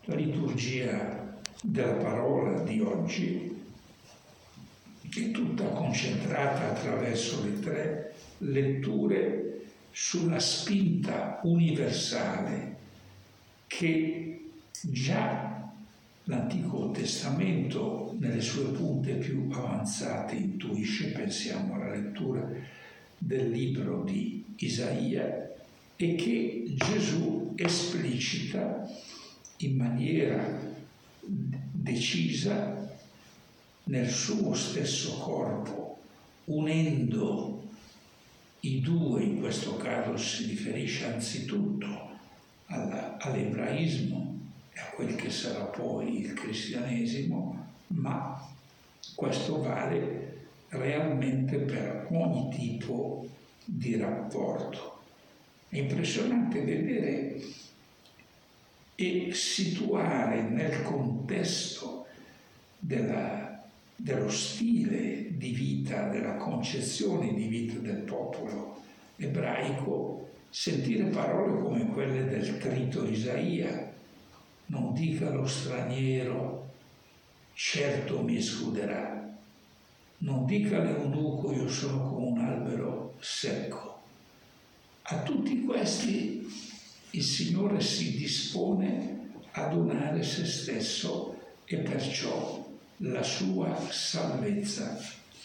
La liturgia della parola di oggi è tutta concentrata attraverso le 3 letture sulla spinta universale che già l'Antico Testamento nelle sue punte più avanzate intuisce. Pensiamo alla lettura del libro di Isaia, e che Gesù esplicita in maniera decisa nel suo stesso corpo, unendo i due. In questo caso si riferisce anzitutto all'ebraismo e a quel che sarà poi il cristianesimo, ma questo vale realmente per ogni tipo di rapporto. È impressionante vedere e situare nel contesto dello stile di vita, della concezione di vita del popolo ebraico, sentire parole come quelle del trito Isaia: non dica lo straniero, certo mi escluderà, non dica l'eunuco, io sono come un albero secco. A tutti questi il Signore si dispone a donare se stesso e perciò la sua salvezza.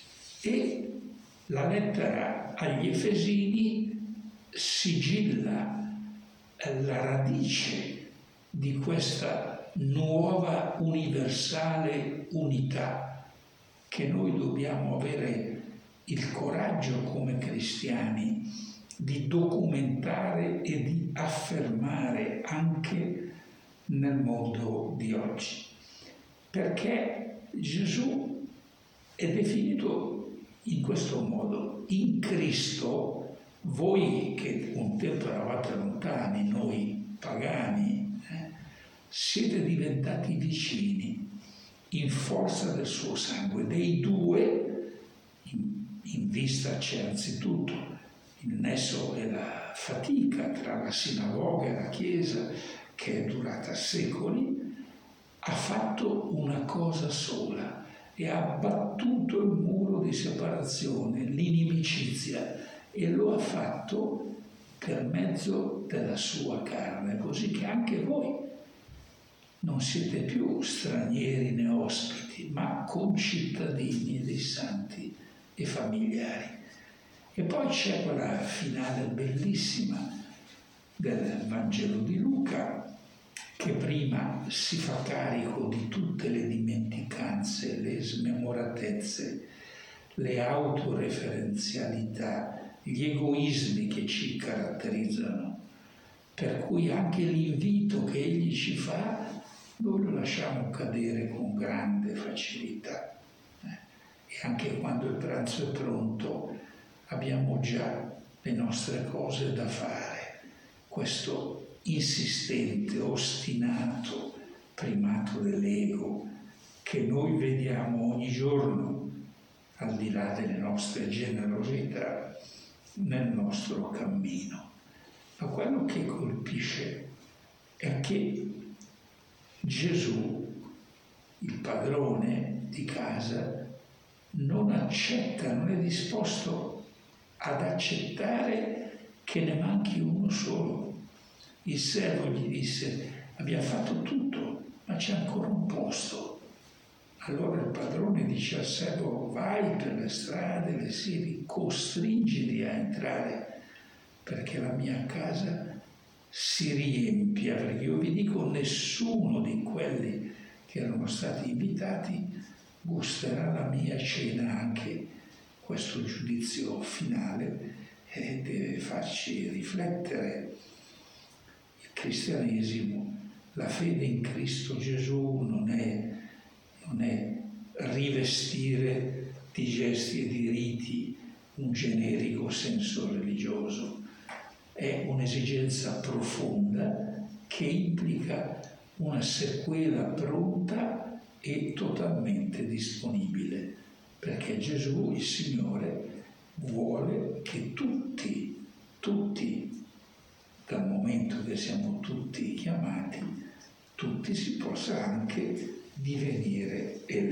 E la lettera agli Efesini sigilla la radice di questa nuova universale unità che noi dobbiamo avere il coraggio come cristiani di documentare e di affermare anche nel mondo di oggi. Perché Gesù è definito in questo modo: in Cristo, voi che un tempo eravate lontani, noi pagani, siete diventati vicini in forza del suo sangue. Dei due, in vista c'è anzitutto il nesso e la fatica tra la sinagoga e la Chiesa, che è durata secoli. Ha fatto una cosa sola e ha abbattuto il muro di separazione, l'inimicizia, e lo ha fatto per mezzo della sua carne, così che anche voi non siete più stranieri né ospiti, ma concittadini dei santi e familiari. E poi c'è quella finale bellissima del Vangelo di Luca, che prima si fa carico di tutte le dimenticanze, le smemoratezze, le autoreferenzialità, gli egoismi che ci caratterizzano, per cui anche l'invito che egli ci fa noi lo lasciamo cadere con grande facilità. E anche quando il pranzo è pronto abbiamo già le nostre cose da fare. Questo insistente, ostinato primato dell'ego che noi vediamo ogni giorno, al di là delle nostre generosità, nel nostro cammino. Ma quello che colpisce è che Gesù, il padrone di casa, non accetta, non è disposto ad accettare che ne manchi uno solo. Il servo gli disse: abbiamo fatto tutto, ma c'è ancora un posto. Allora il padrone dice al servo: vai per le strade, le siepi, costringili a entrare, perché la mia casa si riempia. Perché io vi dico, nessuno di quelli che erano stati invitati gusterà la mia cena. Anche questo giudizio finale deve farci riflettere. Il cristianesimo, la fede in Cristo Gesù non è rivestire di gesti e di riti un generico senso religioso, è un'esigenza profonda che implica una sequela pronta e totalmente disponibile, perché Gesù, il Signore, vuole che tutti, dal momento che siamo tutti chiamati, tutti si possa anche divenire elettori.